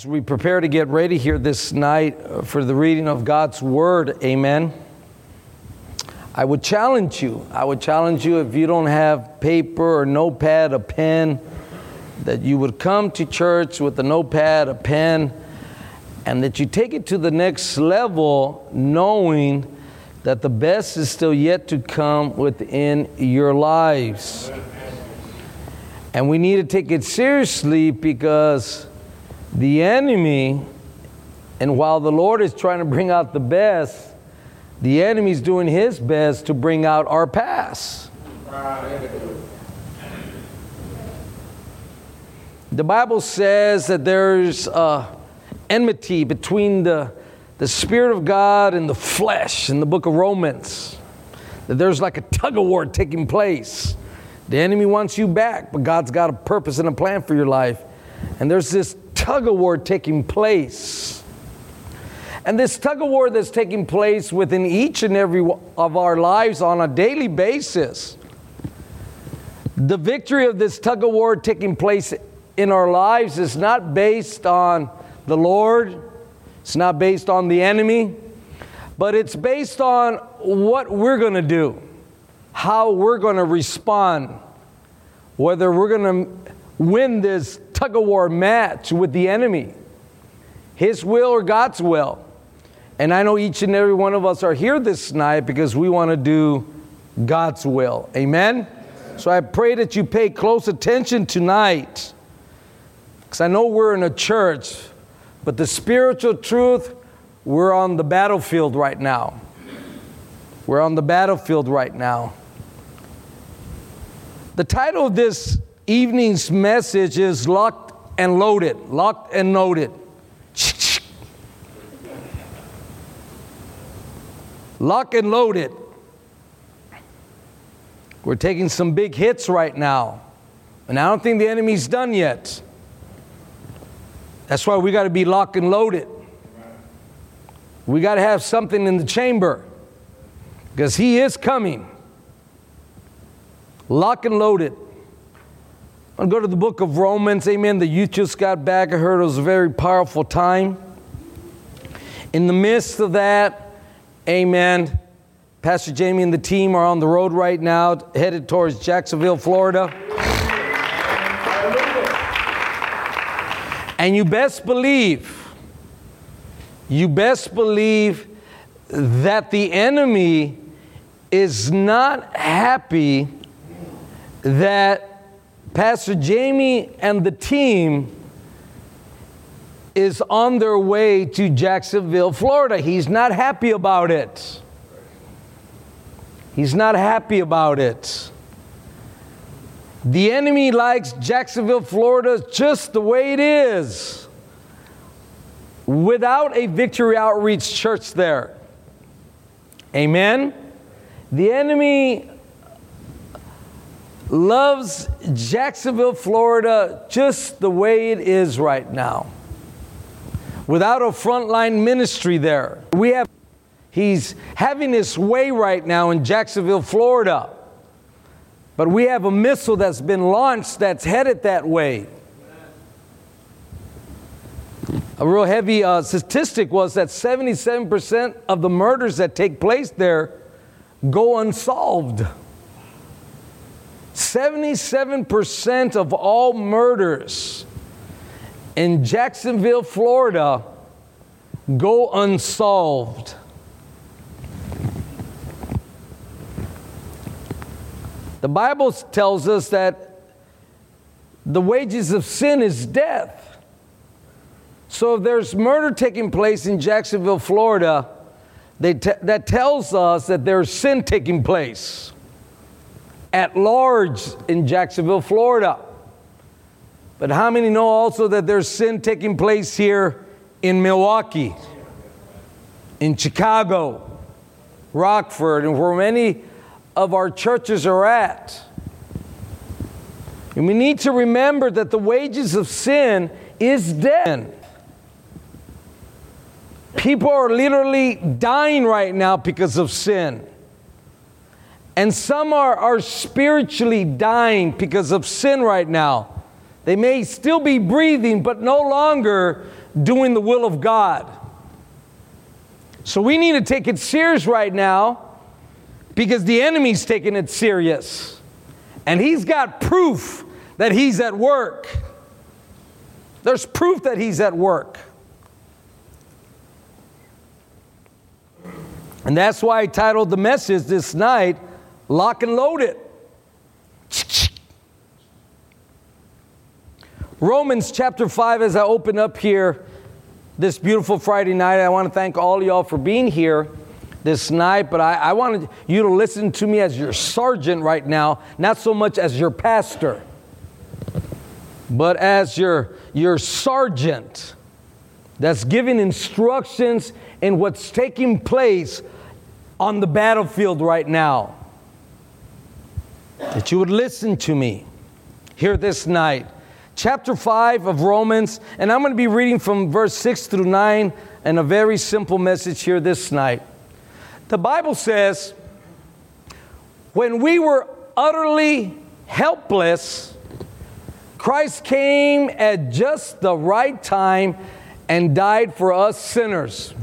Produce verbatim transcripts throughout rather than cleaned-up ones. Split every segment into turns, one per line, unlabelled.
As we prepare to get ready here this night for the reading of God's Word, amen, I would challenge you, I would challenge you if you don't have paper or notepad, a pen, that you would come to church with a notepad, a pen, and that you take it to the next level knowing that the best is still yet to come within your lives. And we need to take it seriously because the enemy, and while the Lord is trying to bring out the best, the enemy is doing his best to bring out our past. The Bible says that there's uh, enmity between the, the Spirit of God and the flesh in the book of Romans. That there's like a tug of war taking place. The enemy wants you back, but God's got a purpose and a plan for your life. And there's this tug of war taking place. And this tug of war that's taking place within each and every of our lives on a daily basis. The victory of this tug of war taking place in our lives is not based on the Lord. It's not based on the enemy. But it's based on what we're going to do. How we're going to respond. Whether we're going to win this tug of war match with the enemy. His will or God's will. And I know each and every one of us are here this night because we want to do God's will. Amen? So I pray that you pay close attention tonight. Because I know we're in a church, but the spiritual truth, we're on the battlefield right now. We're on the battlefield right now. The title of this evening's message is Locked and Loaded. Locked and Loaded. Locked and loaded. We're taking some big hits right now. And I don't think the enemy's done yet. That's why we got to be locked and loaded. We got to have something in the chamber. Because he is coming. Locked and loaded. I'll go to the book of Romans. Amen. The youth just got back. I heard it was a very powerful time. In the midst of that, amen, Pastor Jamie and the team are on the road right now, headed towards Jacksonville, Florida. And you best believe, you best believe that the enemy is not happy that Pastor Jamie and the team is on their way to Jacksonville, Florida. He's not happy about it. He's not happy about it. The enemy likes Jacksonville, Florida just the way it is, without a Victory Outreach Church there. Amen? The enemy loves Jacksonville, Florida just the way it is right now. Without a frontline ministry there. We have, he's having his way right now in Jacksonville, Florida. But we have a missile that's been launched that's headed that way. A real heavy uh, statistic was that seventy-seven percent of the murders that take place there go unsolved. seventy-seven percent of all murders in Jacksonville, Florida, go unsolved. The Bible tells us that the wages of sin is death. So if there's murder taking place in Jacksonville, Florida, they te- that tells us that there's sin taking place at large in Jacksonville, Florida. But how many know also that there's sin taking place here in Milwaukee, in Chicago, Rockford, and where many of our churches are at? And we need to remember that the wages of sin is death. People are literally dying right now because of sin. And some are, are spiritually dying because of sin right now. They may still be breathing, but no longer doing the will of God. So we need to take it serious right now because the enemy's taking it serious. And he's got proof that he's at work. There's proof that he's at work. And that's why I titled the message this night, Lock and Load It. Romans chapter five, as I open up here this beautiful Friday night, I want to thank all of y'all for being here this night, but I, I wanted you to listen to me as your sergeant right now, not so much as your pastor, but as your, your sergeant that's giving instructions in what's taking place on the battlefield right now. That you would listen to me here this night. Chapter five of Romans, and I'm going to be reading from verse six through nine, and a very simple message here this night. The Bible says, when we were utterly helpless, Christ came at just the right time and died for us sinners.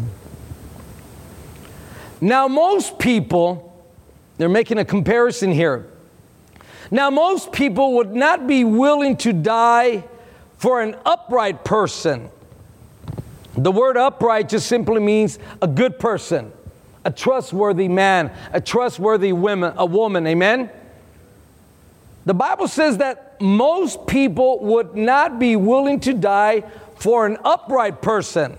Now, most people, they're making a comparison here. Now, most people would not be willing to die for an upright person. The word upright just simply means a good person, a trustworthy man, a trustworthy woman, a woman, amen? The Bible says that most people would not be willing to die for an upright person.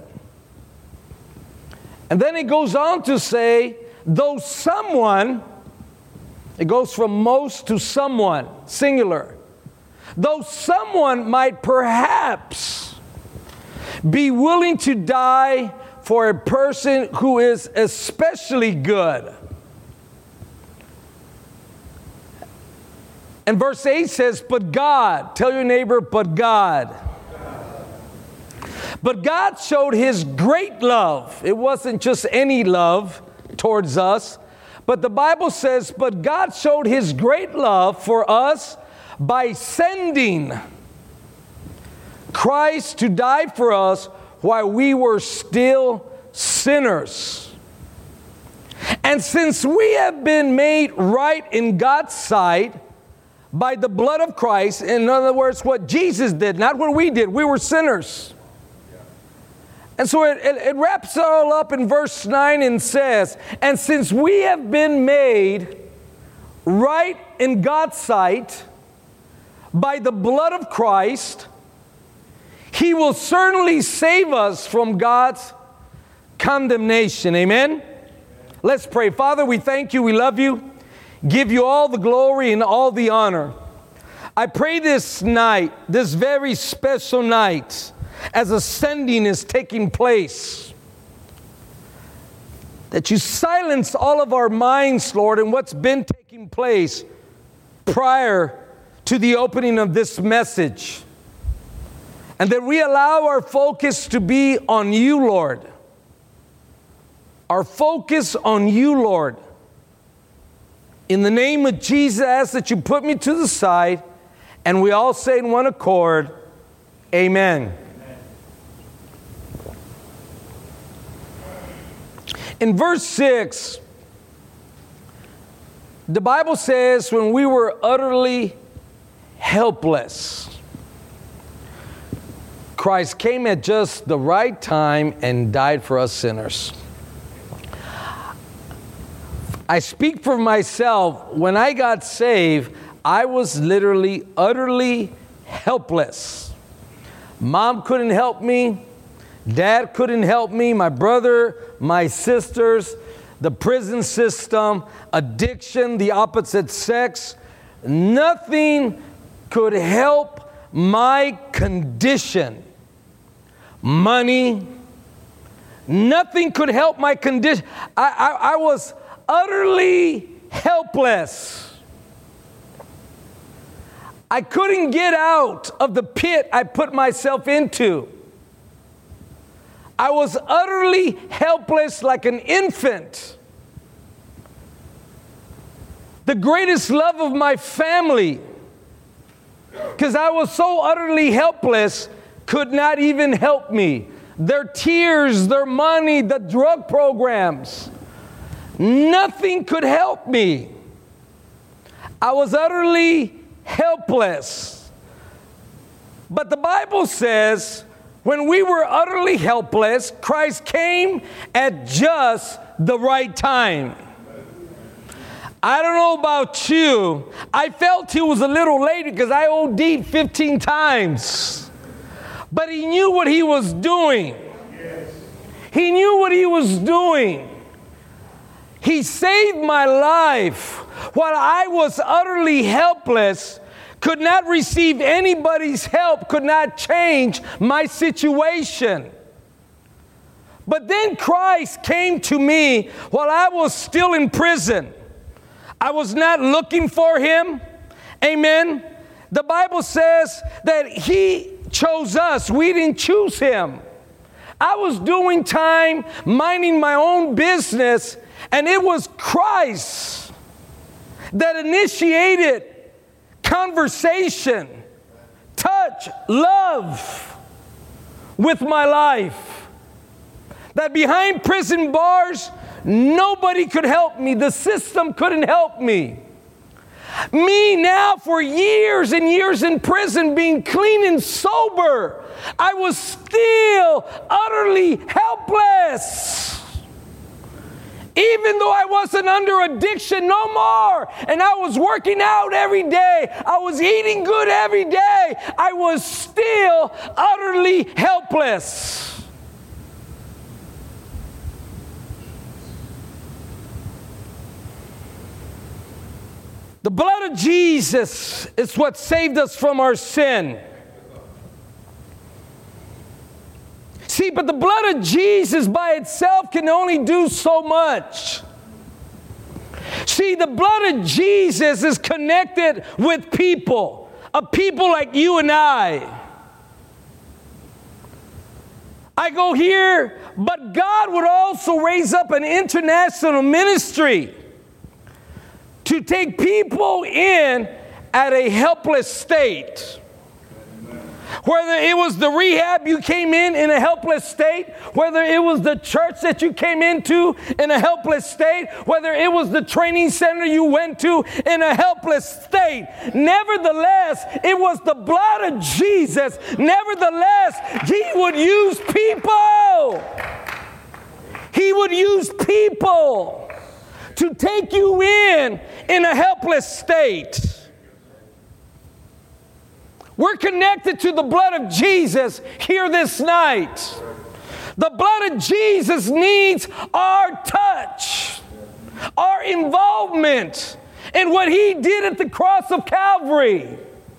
And then it goes on to say, though someone, it goes from most to someone, singular. Though someone might perhaps be willing to die for a person who is especially good. And verse eight says, but God, tell your neighbor, but God. But God showed His great love. It wasn't just any love towards us. But the Bible says, but God showed His great love for us by sending Christ to die for us while we were still sinners. And since we have been made right in God's sight by the blood of Christ, in other words, what Jesus did, not what we did, we were sinners. And so it, it, it wraps it all up in verse nine and says, and since we have been made right in God's sight by the blood of Christ, He will certainly save us from God's condemnation. Amen? Let's pray. Father, we thank you. We love you. Give you all the glory and all the honor. I pray this night, this very special night, as ascending is taking place, that you silence all of our minds, Lord, and what's been taking place prior to the opening of this message. And that we allow our focus to be on you, Lord. Our focus on you, Lord. In the name of Jesus, I ask that you put me to the side, and we all say in one accord, amen. In verse six, the Bible says, when we were utterly helpless, Christ came at just the right time and died for us sinners. I speak for myself. When I got saved, I was literally utterly helpless. Mom couldn't help me. Dad couldn't help me. My brother, my sisters, the prison system, addiction, the opposite sex. Nothing could help my condition. Money. Nothing could help my condition. I, I, I was utterly helpless. I couldn't get out of the pit I put myself into. I was utterly helpless like an infant. The greatest love of my family, because I was so utterly helpless, could not even help me. their tears, their money, the drug programs. Nothing could help me. I was utterly helpless. But the Bible says, when we were utterly helpless, Christ came at just the right time. I don't know about you. I felt he was a little late because I O D'd fifteen times. But he knew what he was doing. He knew what he was doing. He saved my life while I was utterly helpless, could not receive anybody's help, could not change my situation. But then Christ came to me while I was still in prison. I was not looking for him. Amen. The Bible says that he chose us. We didn't choose him. I was doing time, minding my own business, and it was Christ that initiated conversation, touch, love with my life. That behind prison bars, nobody could help me. The system couldn't help me. Me now for years and years in prison, being clean and sober, I was still utterly helpless. Even though I wasn't under addiction no more, and I was working out every day, I was eating good every day, I was still utterly helpless. The blood of Jesus is what saved us from our sin. See, but the blood of Jesus by itself can only do so much. See, the blood of Jesus is connected with people, a people like you and I. I go here, but God would also raise up an international ministry to take people in at a helpless state. Whether it was the rehab you came in in a helpless state, whether it was the church that you came into in a helpless state, whether it was the training center you went to in a helpless state, nevertheless, it was the blood of Jesus. Nevertheless, he would use people. He would use people to take you in in a helpless state. We're connected to the blood of Jesus here this night. The blood of Jesus needs our touch, our involvement in what he did at the cross of Calvary.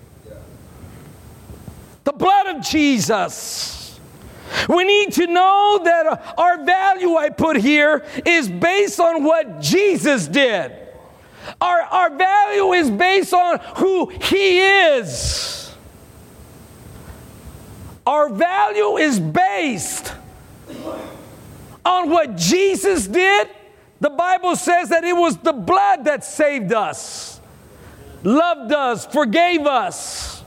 The blood of Jesus. We need to know that our value, I put here, is based on what Jesus did. Our, our value is based on who he is. Our value is based on what Jesus did. The Bible says that it was the blood that saved us, loved us, forgave us.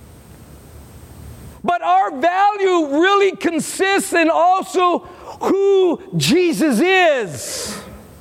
But our value really consists in also who Jesus is.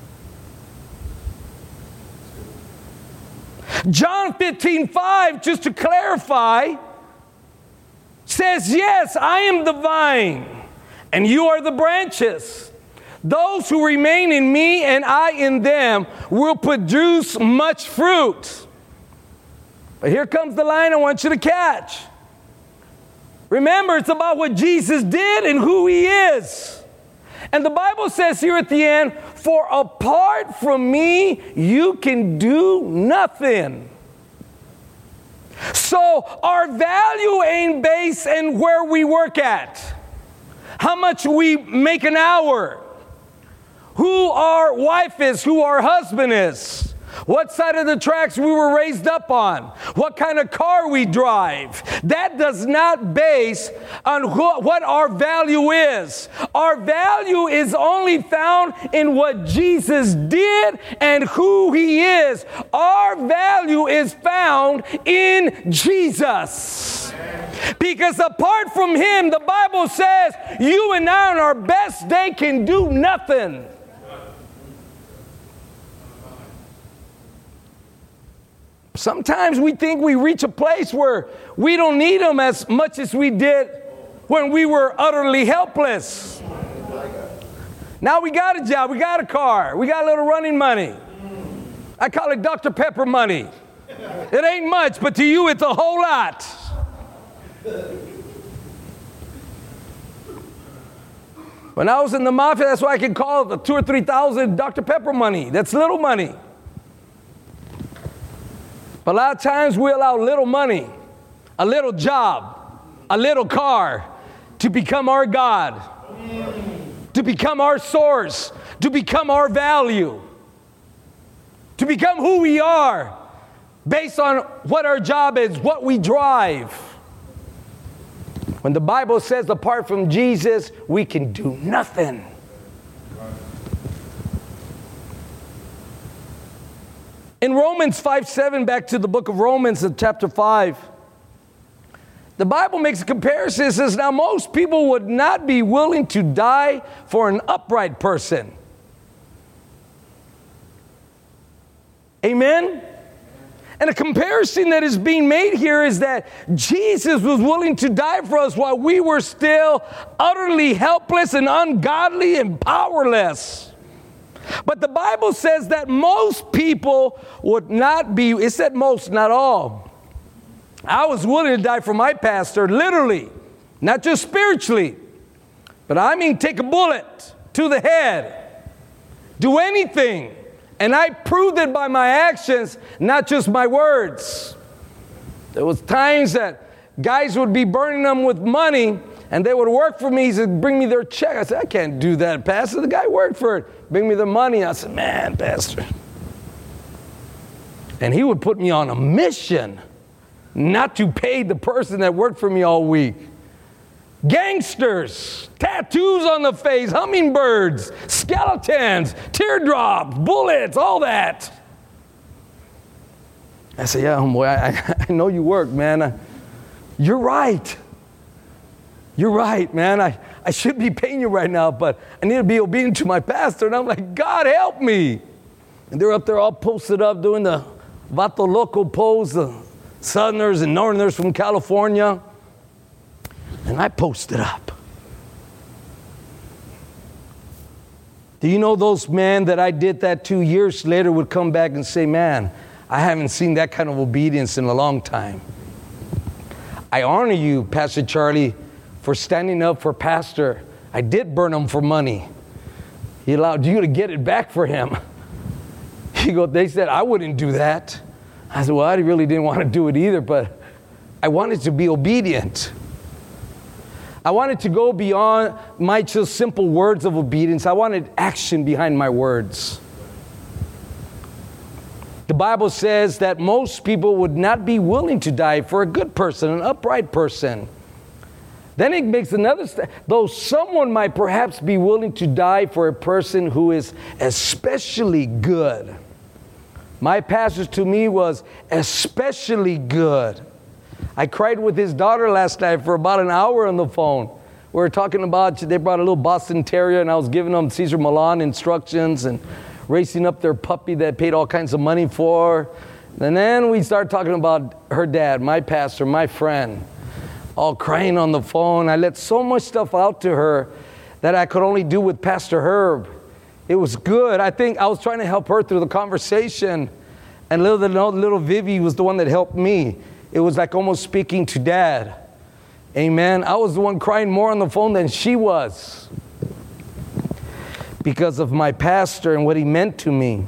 John fifteen five, just to clarify, says, yes, I am the vine, and you are the branches. Those who remain in me and I in them will produce much fruit. But here comes the line I want you to catch. Remember, it's about what Jesus did and who he is. And the Bible says here at the end, for apart from me, you can do nothing. So our value ain't based in where we work at, how much we make an hour, who our wife is, who our husband is, what side of the tracks we were raised up on, what kind of car we drive. That does not base on wh- what our value is. Our value is only found in what Jesus did and who he is. Our value is found in Jesus. Because apart from Him, the Bible says, you and I on our best day can do nothing. Sometimes we think we reach a place where we don't need Him as much as we did when we were utterly helpless. Now we got a job, we got a car, we got a little running money. I call it Doctor Pepper money. It ain't much, but to you it's a whole lot. When I was in the mafia, that's why I can call the two or three thousand Doctor Pepper money. That's little money. But a lot of times we allow little money, a little job, a little car to become our God, to become our source, to become our value, to become who we are based on what our job is, what we drive. When the Bible says apart from Jesus, we can do nothing. In Romans five seven, back to the book of Romans in chapter five, the Bible makes a comparison. It says, now most people would not be willing to die for an upright person. Amen? And a comparison that is being made here is that Jesus was willing to die for us while we were still utterly helpless and ungodly and powerless. But the Bible says that most people would not be, it said most, not all. I was willing to die for my pastor, literally, not just spiritually, but I mean take a bullet to the head, do anything. And I proved it by my actions, not just my words. There was times that guys would be burning them with money, and they would work for me. He said, bring me their check. I said, I can't do that, Pastor. The guy worked for it. Bring me the money. I said, man, Pastor. And he would put me on a mission not to pay the person that worked for me all week. Gangsters, tattoos on the face, hummingbirds, skeletons, teardrops, bullets, all that. I said, yeah, homeboy, I, I know you work, man. I, you're right. You're right, man. I, I should be paying you right now, but I need to be obedient to my pastor. And I'm like, God, help me. And they're up there all posted up doing the Vato Loco pose, the Southerners and Northerners from California. And I posted up. Do you know those men that I did that two years later would come back and say, man, I haven't seen that kind of obedience in a long time. I honor you, Pastor Charlie, for standing up for Pastor. I did burn him for money. He allowed you to get it back for him. He go, they said, I wouldn't do that. I said, well, I really didn't want to do it either, but I wanted to be obedient. I wanted to go beyond my just simple words of obedience. I wanted action behind my words. The Bible says that most people would not be willing to die for a good person, an upright person. Then it makes another step. Though someone might perhaps be willing to die for a person who is especially good. My pastor to me was especially good. I cried with his daughter last night for about an hour on the phone. We were talking about, they brought a little Boston Terrier, and I was giving them Cesar Millan instructions and racing up their puppy that paid all kinds of money for. And then we started talking about her dad, my pastor, my friend, all crying on the phone. I let so much stuff out to her that I could only do with Pastor Herb. It was good. I think I was trying to help her through the conversation, and little, little Vivi was the one that helped me. It was like almost speaking to Dad. Amen. I was the one crying more on the phone than she was because of my pastor and what he meant to me.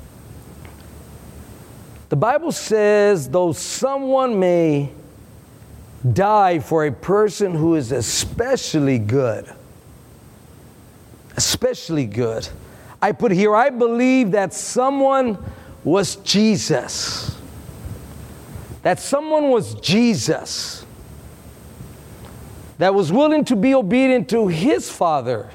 The Bible says, though someone may die for a person who is especially good, especially good. I put here, I believe that someone was Jesus. That someone was Jesus that was willing to be obedient to his Father.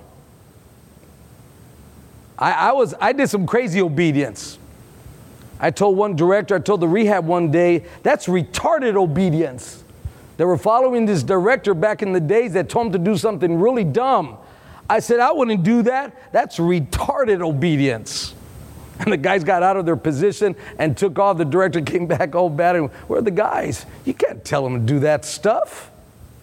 I, I was I did some crazy obedience. I told one director, I told the rehab one day, that's retarded obedience. They were following this director back in the days that told them to do something really dumb. I said, I wouldn't do that. That's retarded obedience. And the guys got out of their position and took off. The director came back all bad. And where are the guys? You can't tell them to do that stuff.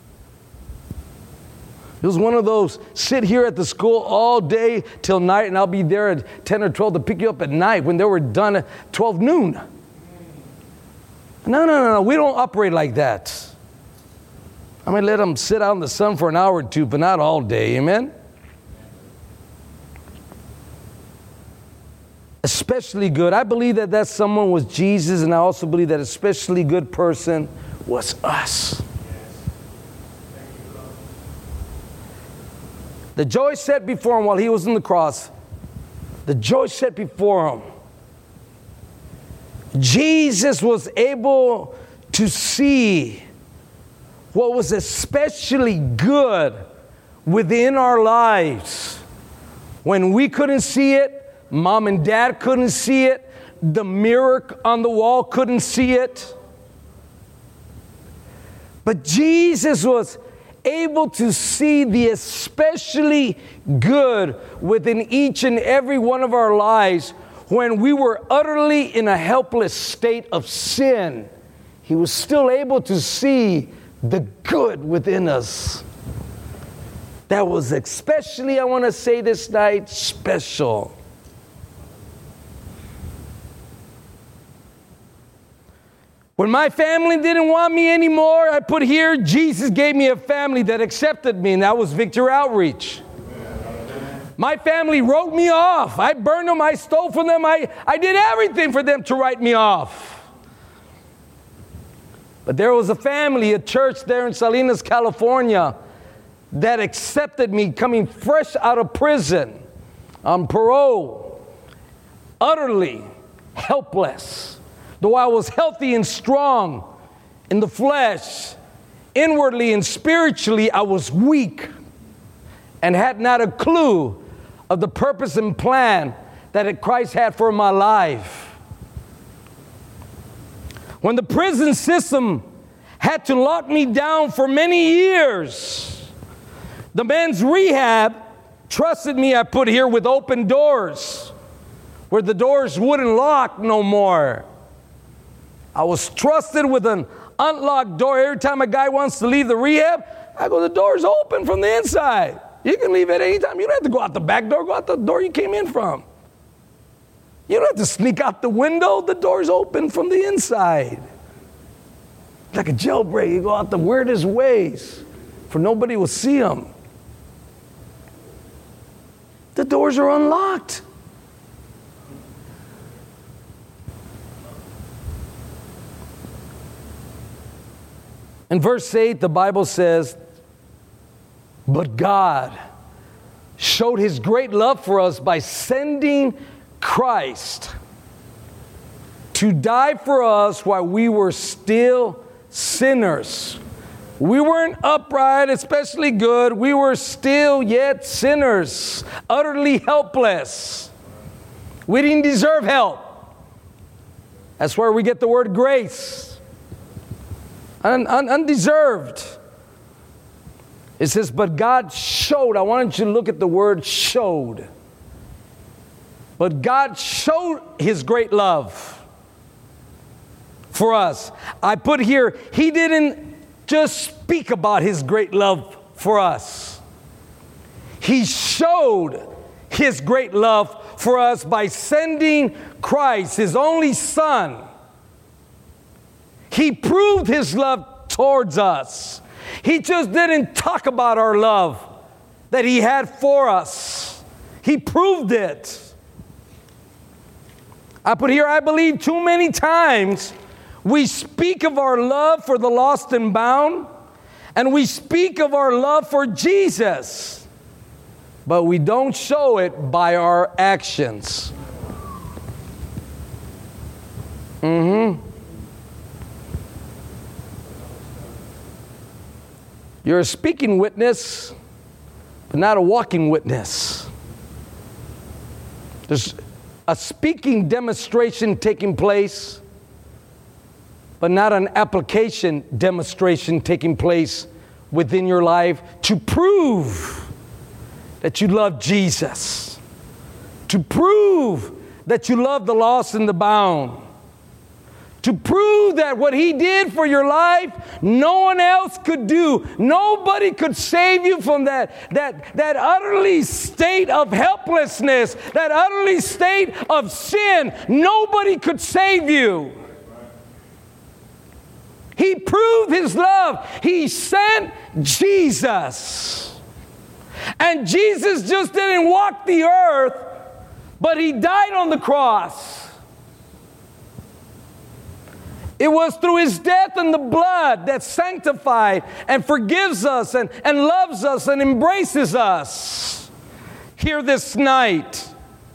It was one of those, sit here at the school all day till night, and I'll be there at ten or twelve to pick you up at night when they were done at twelve noon. No, no, no, no. We don't operate like that. I mean, let them sit out in the sun for an hour or two, but not all day. Amen? Especially good. I believe that that someone was Jesus, and I also believe that especially good person was us. The joy set before him while he was on the cross, the joy set before him, Jesus was able to see what was especially good within our lives. When we couldn't see it, mom and dad couldn't see it, the mirror on the wall couldn't see it. But Jesus was able to see the especially good within each and every one of our lives when we were utterly in a helpless state of sin. He was still able to see the good within us. That was especially, I want to say this night, special. When my family didn't want me anymore, I put here, Jesus gave me a family that accepted me, and that was Victory Outreach. My family wrote me off. I burned them, I stole from them, I, I did everything for them to write me off. But there was a family, a church there in Salinas, California, that accepted me coming fresh out of prison, on parole, utterly helpless. Though I was healthy and strong in the flesh, inwardly and spiritually, I was weak and had not a clue of the purpose and plan that Christ had for my life. When the prison system had to lock me down for many years, the men's rehab trusted me, I put here, with open doors, where the doors wouldn't lock no more. I was trusted with an unlocked door. Every time a guy wants to leave the rehab, I go, the door's open from the inside. You can leave at any time. You don't have to go out the back door. Go out the door you came in from. You don't have to sneak out the window. The door's open from the inside. Like a jailbreak. You go out the weirdest ways, for nobody will see them. The doors are unlocked. In verse eight, the Bible says, but God showed his great love for us by sending Christ to die for us while we were still sinners. We weren't upright, especially good. We were still yet sinners, utterly helpless. We didn't deserve help. That's where we get the word grace. Un- un- undeserved. It says, but God showed. I wanted you to look at the word showed. But God showed his great love for us. I put here, he didn't just speak about his great love for us. He showed his great love for us by sending Christ, his only Son. He proved his love towards us. He just didn't talk about our love that he had for us. He proved it. I put here, I believe too many times we speak of our love for the lost and bound, and we speak of our love for Jesus, but we don't show it by our actions. Mm-hmm. You're a speaking witness, but not a walking witness. There's a speaking demonstration taking place, but not an application demonstration taking place within your life to prove that you love Jesus, to prove that you love the lost and the bound, to prove that what He did for your life, no one else could do. Nobody could save you from that, that, that utterly state of helplessness, that utterly state of sin. Nobody could save you. He proved His love. He sent Jesus. And Jesus just didn't walk the earth, but He died on the cross. It was through His death and the blood that sanctified and forgives us and, and loves us and embraces us. Here this night,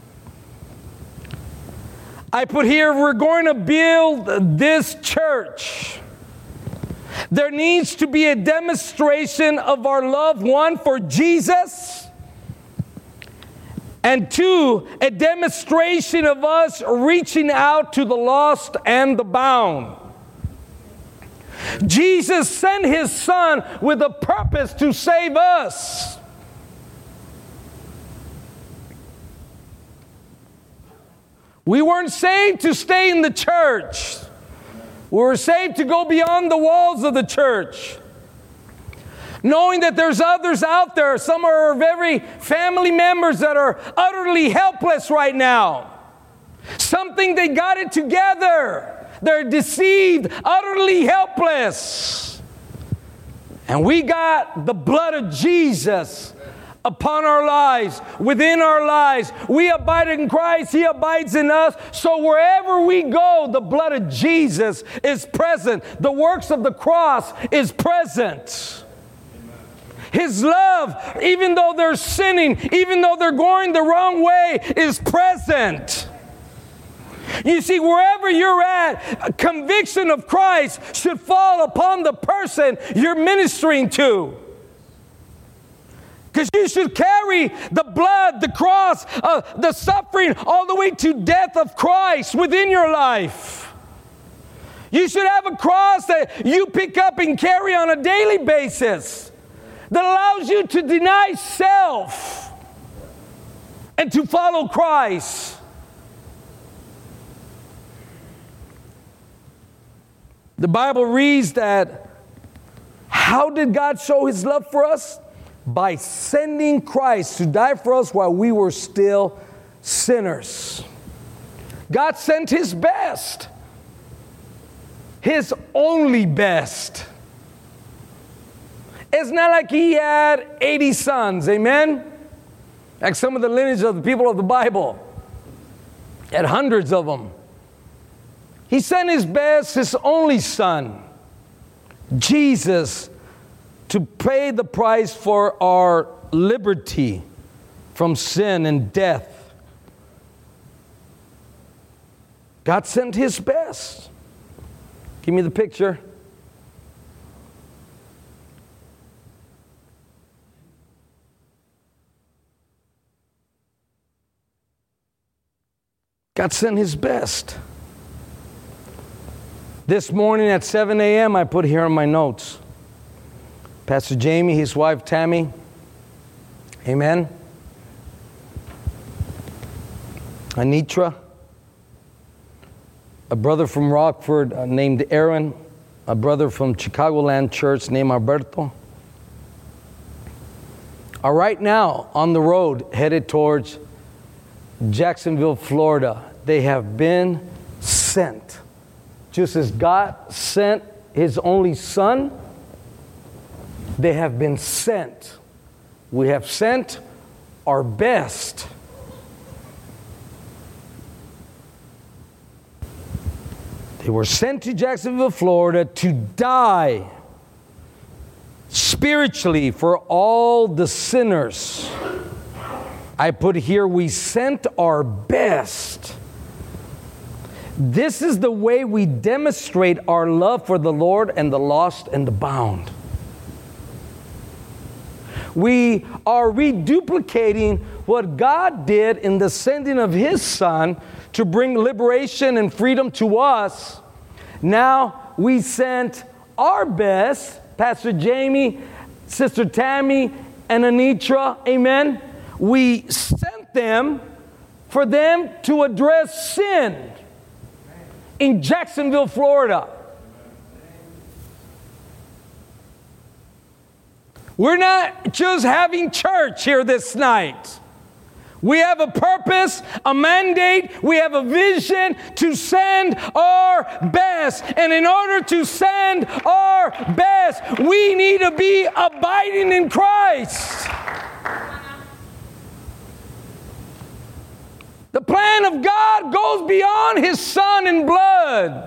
I put here, we're going to build this church. There needs to be a demonstration of our love, one, for Jesus, and two, a demonstration of us reaching out to the lost and the bound. Jesus sent His Son with a purpose to save us. We weren't saved to stay in the church. We were saved to go beyond the walls of the church. Knowing that there's others out there, some are our very family members that are utterly helpless right now. Some think they got it together. They're deceived, utterly helpless. And we got the blood of Jesus upon our lives, within our lives. We abide in Christ, He abides in us. So wherever we go, the blood of Jesus is present. The works of the cross is present. His love, even though they're sinning, even though they're going the wrong way, is present. You see, wherever you're at, a conviction of Christ should fall upon the person you're ministering to. Because you should carry the blood, the cross, uh, the suffering, all the way to death of Christ within your life. You should have a cross that you pick up and carry on a daily basis, that allows you to deny self and to follow Christ. The Bible reads that, how did God show His love for us? By sending Christ to die for us while we were still sinners. God sent His best, His only best. It's not like He had eighty sons, amen? Like some of the lineage of the people of the Bible. He had hundreds of them. He sent His best, His only Son, Jesus, to pay the price for our liberty from sin and death. God sent His best. Give me the picture. God sent His best. This morning at seven a.m., I put here in my notes, Pastor Jamie, his wife Tammy, amen, Anitra, a brother from Rockford uh, named Aaron, a brother from Chicagoland Church named Alberto, are right now on the road headed towards Jacksonville, Florida. They have been sent. Just as God sent His only Son, they have been sent. We have sent our best. They were sent to Jacksonville, Florida to die spiritually for all the sinners. I put here, we sent our best. This is the way we demonstrate our love for the Lord and the lost and the bound. We are reduplicating what God did in the sending of His Son to bring liberation and freedom to us. Now we sent our best, Pastor Jamie, Sister Tammy, and Anitra, amen? We sent them for them to address sin in Jacksonville, Florida. We're not just having church here this night. We have a purpose, a mandate, we have a vision to send our best. And in order to send our best, we need to be abiding in Christ. The plan of God goes beyond His Son and blood.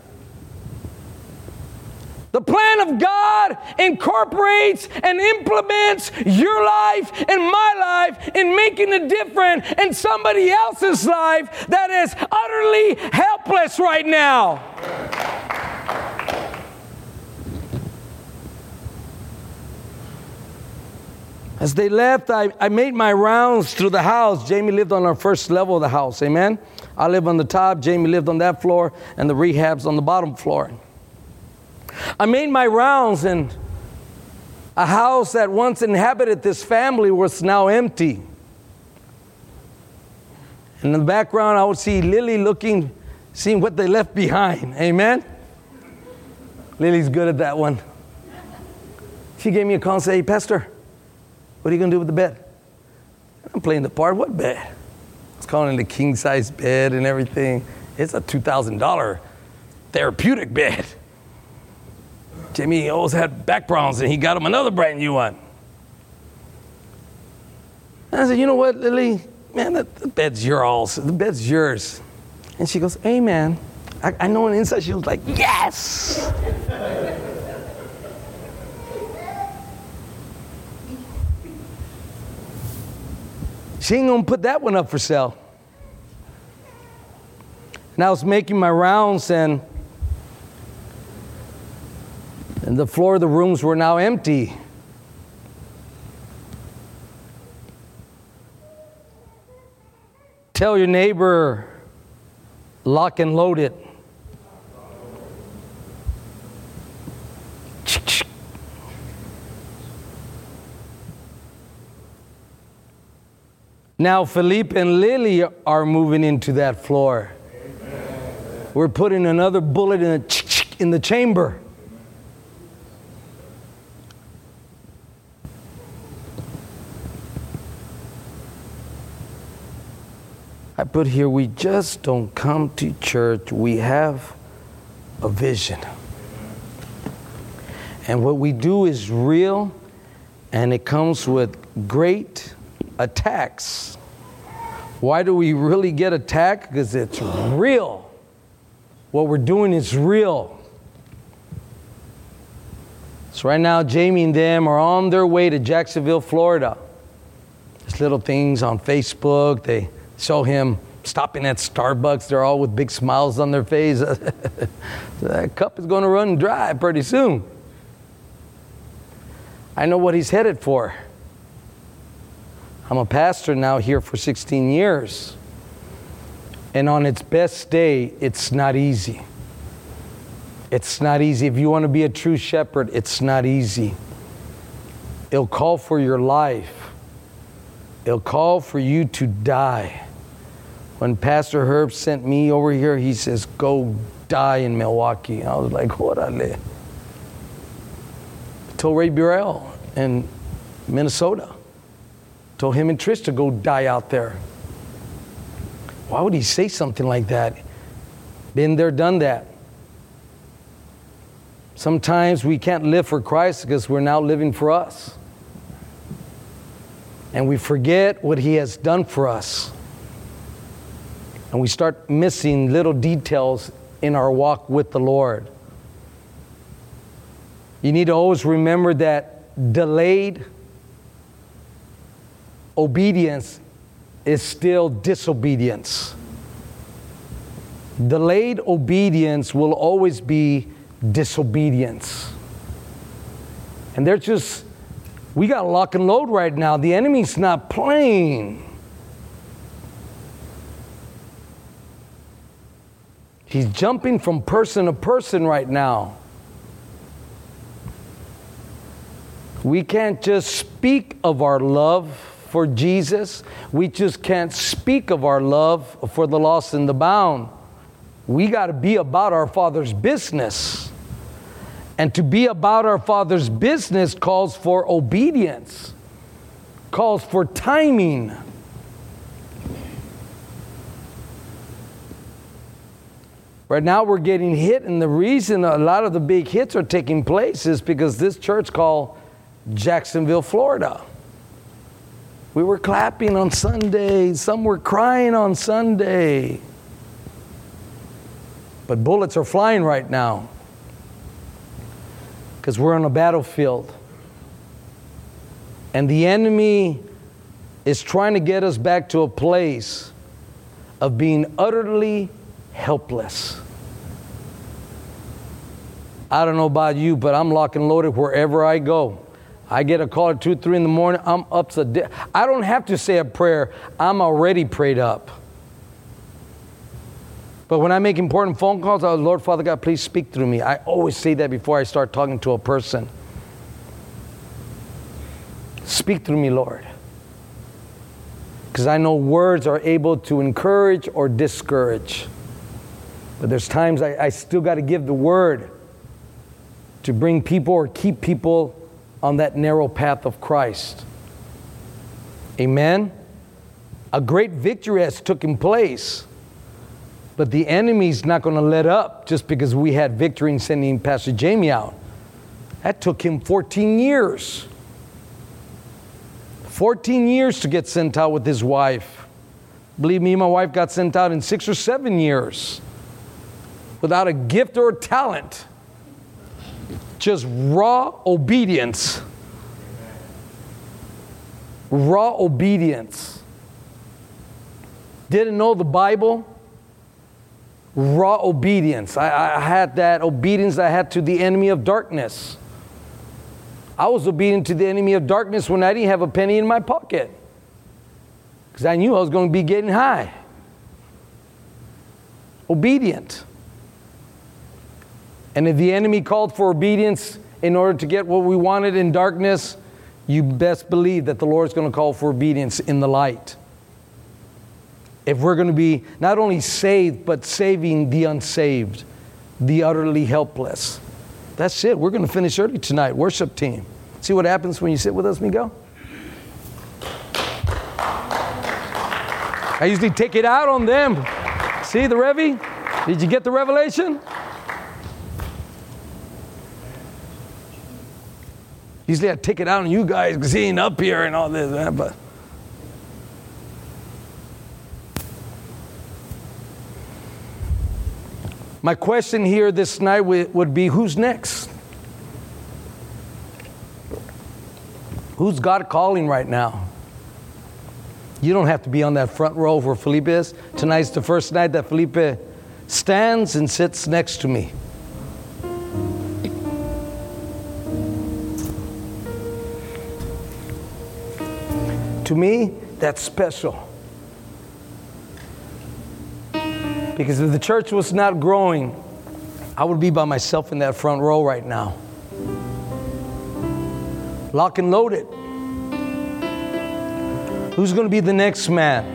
The plan of God incorporates and implements your life and my life in making a difference in somebody else's life that is utterly helpless right now. As they left, I, I made my rounds through the house. Jamie lived on our first level of the house, amen? I lived on the top, Jamie lived on that floor, and the rehab's on the bottom floor. I made my rounds, and a house that once inhabited this family was now empty. And in the background, I would see Lily looking, seeing what they left behind. Amen? Lily's good at that one. She gave me a call and said, "Hey, Pastor, what are you going to do with the bed?" I'm playing the part. What bed? I was calling it a king-size bed and everything. It's a two thousand dollars therapeutic bed. Jimmy always had back problems, and he got him another brand new one. And I said, "You know what, Lily? Man, the, the bed's yours. The bed's yours." And she goes, "Amen." I, I know on the inside she was like, "Yes!" She ain't gonna put that one up for sale. And I was making my rounds, and And the floor of the rooms were now empty. Tell your neighbor, lock and load it. Now Felipe and Lily are moving into that floor. Amen. We're putting another bullet in the, in the chamber. I put here, we just don't come to church. We have a vision. And what we do is real, and it comes with great attacks. Why do we really get attacked? Because it's real. What we're doing is real. So right now, Jamie and them are on their way to Jacksonville, Florida. There's little things on Facebook. They show him stopping at Starbucks. They're all with big smiles on their face. That cup is going to run dry pretty soon. I know what he's headed for. I'm a pastor now here for sixteen years. And on its best day, it's not easy. It's not easy. If you want to be a true shepherd, it's not easy. It'll call for your life. It'll call for you to die. When Pastor Herb sent me over here, he says, "Go die in Milwaukee." I was like, "Orale." I told Ray Burrell in Minnesota. Told him and Trish to go die out there. Why would he say something like that? Been there, done that. Sometimes we can't live for Christ because we're now living for us. And we forget what He has done for us. And we start missing little details in our walk with the Lord. You need to always remember that delayed obedience is still disobedience. Delayed obedience will always be disobedience. And they're just, we got to lock and load right now. The enemy's not playing. He's jumping from person to person right now. We can't just speak of our love for Jesus. We just can't speak of our love for the lost and the bound. We got to be about our Father's business. And to be about our Father's business calls for obedience, calls for timing. Right now we're getting hit, and the reason a lot of the big hits are taking place is because this church called Jacksonville, Florida. We were clapping on Sunday. Some were crying on Sunday. But bullets are flying right now because we're on a battlefield. And the enemy is trying to get us back to a place of being utterly helpless. I don't know about you, but I'm lock and loaded wherever I go. I get a call at two, three in the morning, I'm up to di- I don't have to say a prayer. I'm already prayed up. But when I make important phone calls, I go, Lord, Father God, please speak through me. I always say that before I start talking to a person. Speak through me, Lord. Because I know words are able to encourage or discourage. But there's times I, I still got to give the word to bring people or keep people on that narrow path of Christ. Amen? A great victory has taken place. But the enemy's not going to let up just because we had victory in sending Pastor Jamie out. That took him fourteen years. fourteen years to get sent out with his wife. Believe me, my wife got sent out in six or seven years. Without a gift or a talent. Just raw obedience. Raw obedience. Didn't know the Bible. Raw obedience. I, I had that obedience I had to the enemy of darkness. I was obedient to the enemy of darkness when I didn't have a penny in my pocket. Because I knew I was going to be getting high. Obedient. And if the enemy called for obedience in order to get what we wanted in darkness, you best believe that the Lord's going to call for obedience in the light. If we're going to be not only saved, but saving the unsaved, the utterly helpless. That's it. We're going to finish early tonight. Worship team. See what happens when you sit with us, Miguel? I usually take it out on them. See the Revy? Did you get the revelation? Usually I take it out on you guys because he ain't up here and all this, man. But my question here this night would be, who's next? Who's God calling right now? You don't have to be on that front row where Felipe is. Tonight's the first night that Felipe stands and sits next to me. To me, that's special. Because if the church was not growing, I would be by myself in that front row right now. Lock and loaded. Who's going to be the next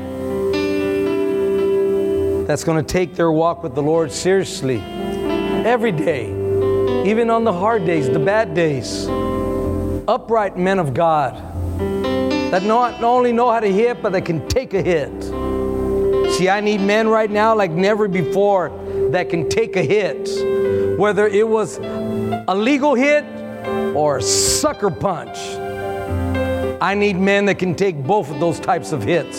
man that's going to take their walk with the Lord seriously? Every day. Even on the hard days, the bad days. Upright men of God. That not only know how to hit, but that can take a hit. See, I need men right now like never before that can take a hit. Whether it was a legal hit or a sucker punch. I need men that can take both of those types of hits.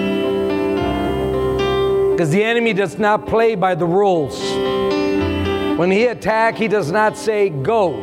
Because the enemy does not play by the rules. When he attacks, he does not say, go.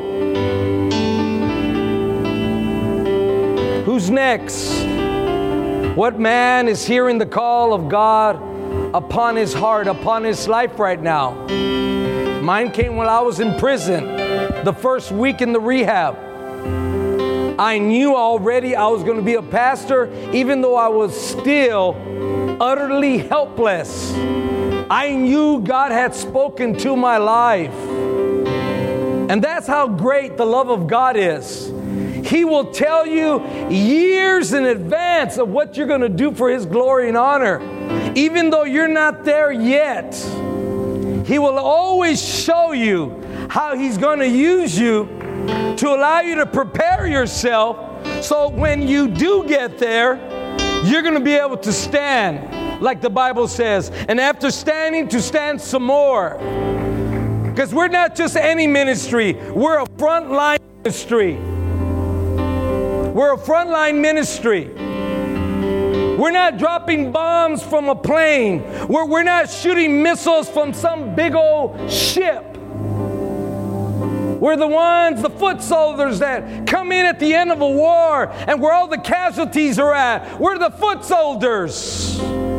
Who's next? What man is hearing the call of God upon his heart, upon his life right now? Mine came when I was in prison, the first week in the rehab. I knew already I was going to be a pastor, even though I was still utterly helpless. I knew God had spoken to my life. And that's how great the love of God is. He will tell you years in advance of what you're going to do for His glory and honor. Even though you're not there yet, He will always show you how He's going to use you to allow you to prepare yourself so when you do get there, you're going to be able to stand, like the Bible says. And after standing, to stand some more. Because we're not just any ministry. We're a frontline ministry. We're a frontline ministry. We're not dropping bombs from a plane. We're, we're not shooting missiles from some big old ship. We're the ones, the foot soldiers that come in at the end of a war and where all the casualties are at. We're the foot soldiers.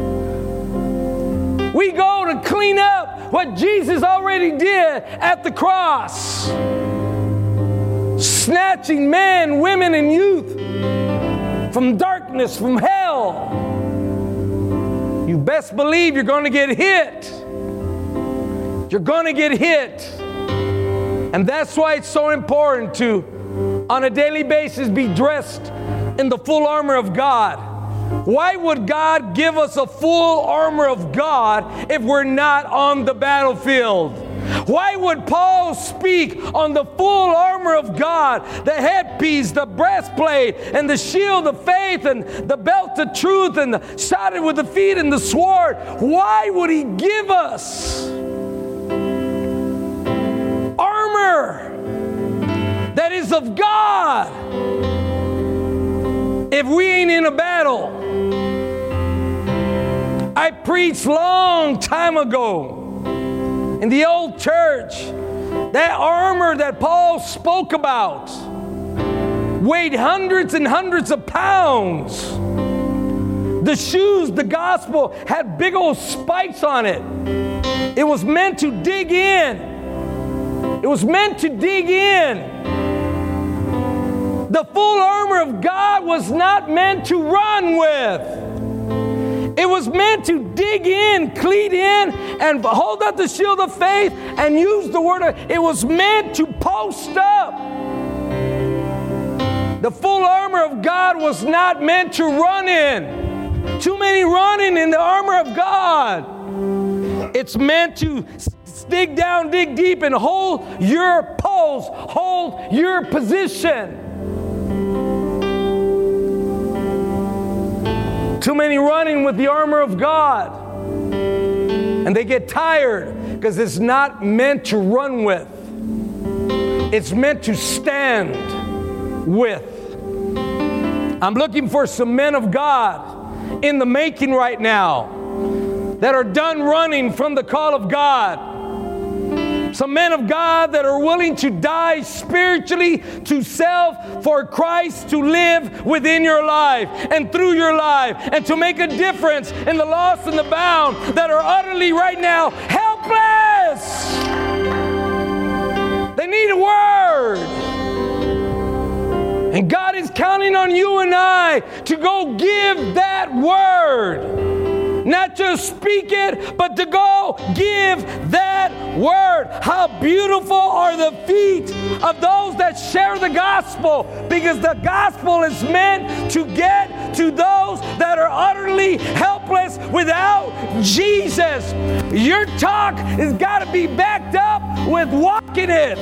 We go to clean up what Jesus already did at the cross. Snatching men, women, and youth from darkness, from hell. You best believe you're going to get hit. You're going to get hit. And that's why it's so important to, on a daily basis, be dressed in the full armor of God. Why would God give us a full armor of God if we're not on the battlefield? Why would Paul speak on the full armor of God, the headpiece, the breastplate, and the shield of faith, and the belt of truth, and the shod with the feet and the sword? Why would He give us armor that is of God if we ain't in a battle? I preached long time ago in the old church, that armor that Paul spoke about weighed hundreds and hundreds of pounds. The shoes, the gospel, had big old spikes on it. It was meant to dig in. It was meant to dig in. The full armor of God was not meant to run with. It was meant to dig in, cleat in, and hold up the shield of faith and use the word of, it was meant to post up. The full armor of God was not meant to run in. Too many running in the armor of God. It's meant to dig down, dig deep, and hold your post, hold your position. Too many running with the armor of God. And they get tired because it's not meant to run with. It's meant to stand with. I'm looking for some men of God in the making right now that are done running from the call of God. Some men of God that are willing to die spiritually to self for Christ to live within your life and through your life and to make a difference in the lost and the bound that are utterly right now helpless. They need a word. And God is counting on you and I to go give that word. Not just speak it, but to go give that word. How beautiful are the feet of those that share the gospel, because the gospel is meant to get to those that are utterly helpless without Jesus. Your talk has got to be backed up with walking it.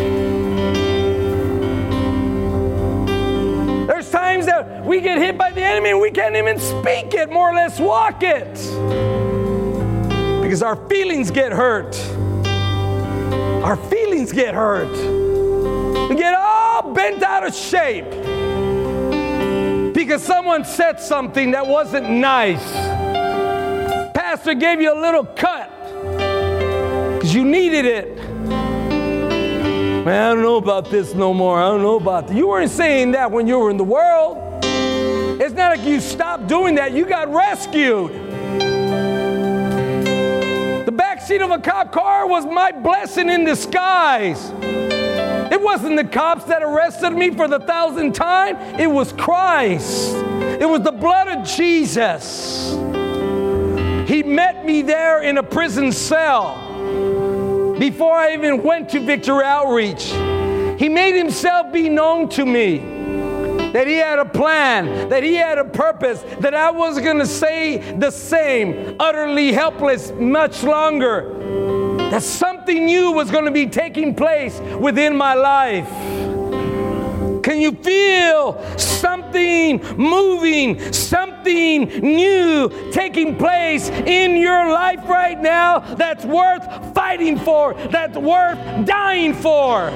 There's times that we get hit by the enemy and we can't even speak it, more or less walk it. Because our feelings get hurt. Our feelings get hurt. We get all bent out of shape. Because someone said something that wasn't nice. Pastor gave you a little cut. Because you needed it. Man, I don't know about this no more. I don't know about that. You weren't saying that when you were in the world. It's not like you stopped doing that. You got rescued. The backseat of a cop car was my blessing in disguise. It wasn't the cops that arrested me for the thousandth time. It was Christ. It was the blood of Jesus. He met me there in a prison cell before I even went to Victory Outreach. He made himself be known to me, that he had a plan, that he had a purpose, that I wasn't going to stay the same, utterly helpless much longer, that something new was going to be taking place within my life. Can you feel something moving, something new taking place in your life right now that's worth fighting for, that's worth dying for?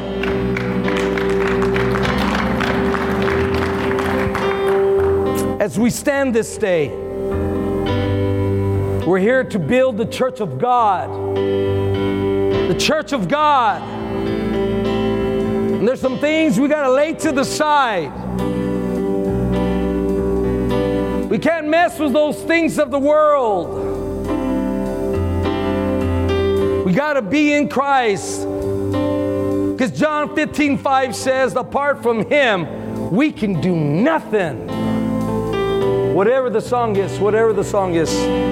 As we stand this day, we're here to build the church of God. The church of God. And there's some things we got to lay to the side. We can't mess with those things of the world. We got to be in Christ. Because John fifteen five says, apart from Him, we can do nothing. Whatever the song is, whatever the song is.